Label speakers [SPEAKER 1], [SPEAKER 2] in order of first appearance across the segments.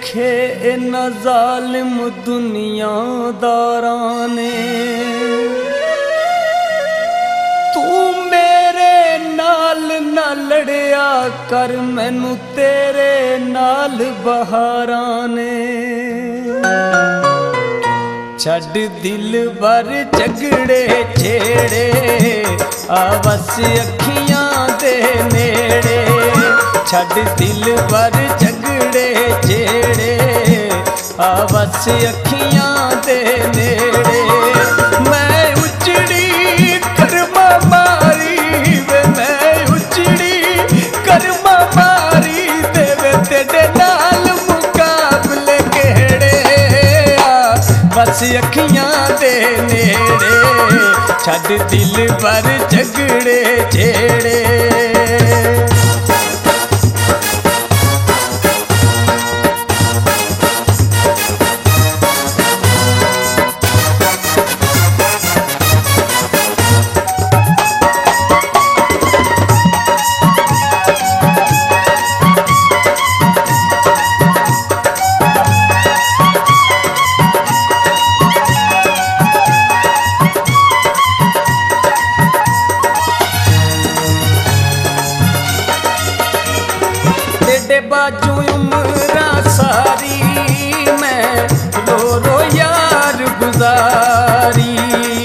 [SPEAKER 1] वेखे इन्ना जालिम दुनियादारां ने। तू मेरे नाल ना लड़िया कर, मैनू तेरे नाल बहारां ने। छड़ दिल बर झगड़े छेड़े आवस अखियां दे नेड़े। छड़ दिल बर झगड़े छेड़े आवस अखियां दे नेड़े। मैं उजड़ी कर्मा मारी वे, मैं उजड़ी कर्मा मारी देवे तेरे नाल मुकाबले केड़े। बस अखियां दे नेड़े छड़ दिल पर झगड़े छेड़े। बाजू उम्रा सारी मैं रो रो यार गुजारी।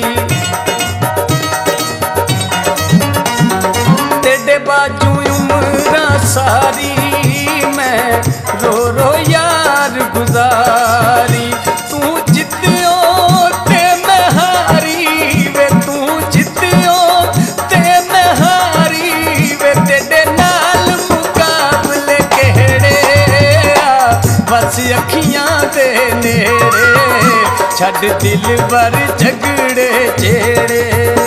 [SPEAKER 1] तेरे बाजू उम्रा सारी मैं रो रो यार गुजारी। तू जितियो ते मैं हारी वे, तू जितियो ते मैं हारी वे। तेरे नाल मुकाबले बस अखियां दे नेड़े छड़ दिल बर झगड़े छेड़े।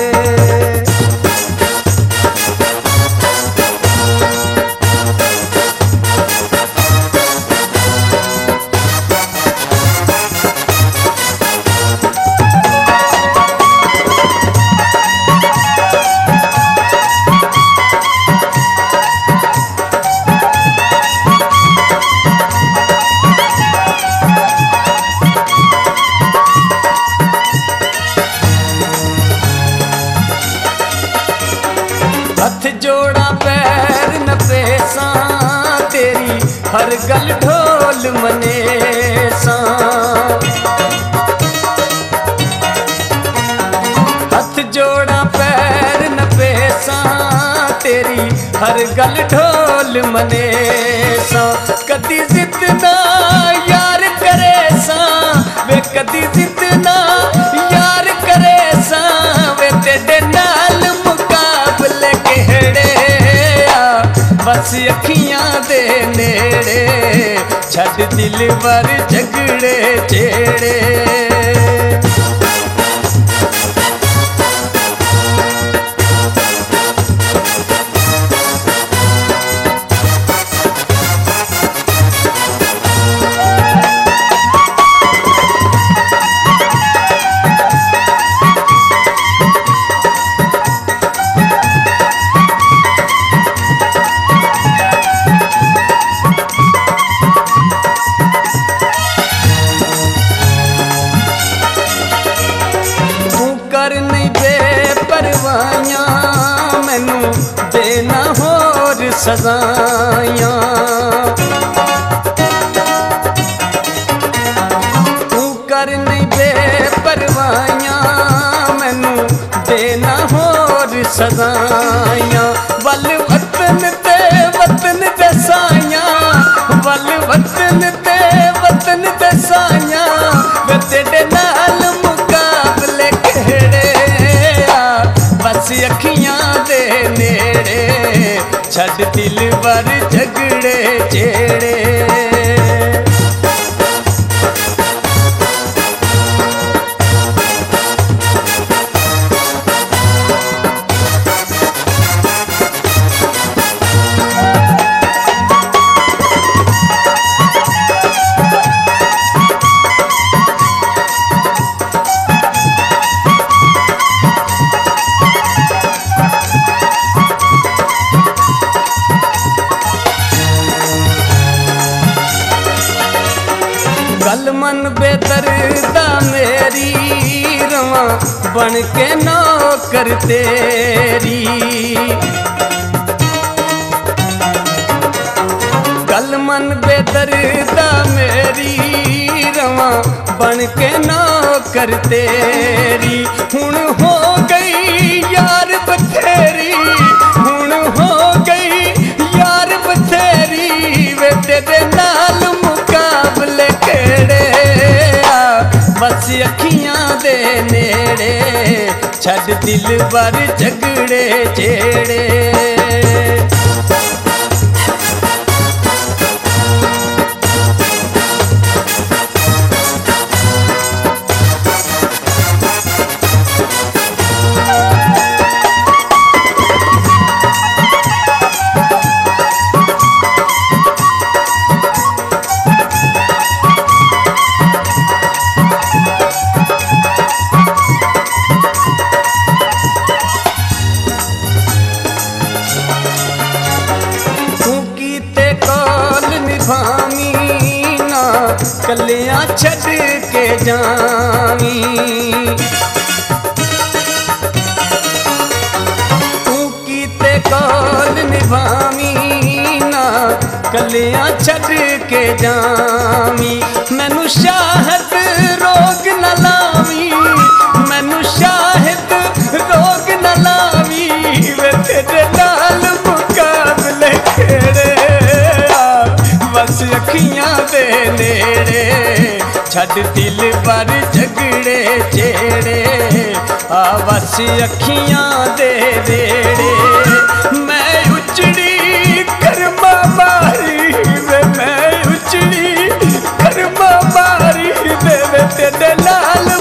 [SPEAKER 1] हथ जोड़ा पैर न पेसा तेरी हर गल ढोल मनेसा। हथ जोड़ा पैर न पेसा तेरी हर गल ढोल मनेसा। कदी जिद ना यार करे सा वे, कदी जिद ना यार करे सा वे। तेरे नाल मुकाबले केड़े बस अखियां दे नेड़े छड़ दिल बर झगड़े छेड़े। कर नहीं बेपरवाहियां मैनू देना होर सजायां। तू कर नहीं बेपरवाहियां मैनू देना होर सजायां। वल वतन ते सायां, वल वतन ते सायां वे। तेरे नाल मुकाबले केड़े बस अखियां दे नेड़े छड़ दिल बर झगड़े छेड़े। करदा मेरी रवां बन के नौकर तेरी। गल मन बेदर्दा मेरी रवां बन के नौकर तेरी। हुण हो गई यार बथेरी, हुण हो गई यार बथेरी, वे तेरे नाल मुकाबले केड़े आ, बस अखियां दे नेड़े छड़ दिल बर झगड़े जेड़े। कलियां छड़ के जावी, तू कीते कौल निभावी ना, कलियां छड़ के जावी। मैनू शाहद रोग न लावी, मैनू शाहद रोग न लावी, वे तेरे नाल मुकाबले केड़े आ, बस अखियां दे नेड़े छड़ दिल बर झगड़े जेड़े आ, बस अखियां दे नेड़े। मैं उजड़ी कर्मा मारी वे, मैं उजड़ी कर्मा मारी वे तेरे नाल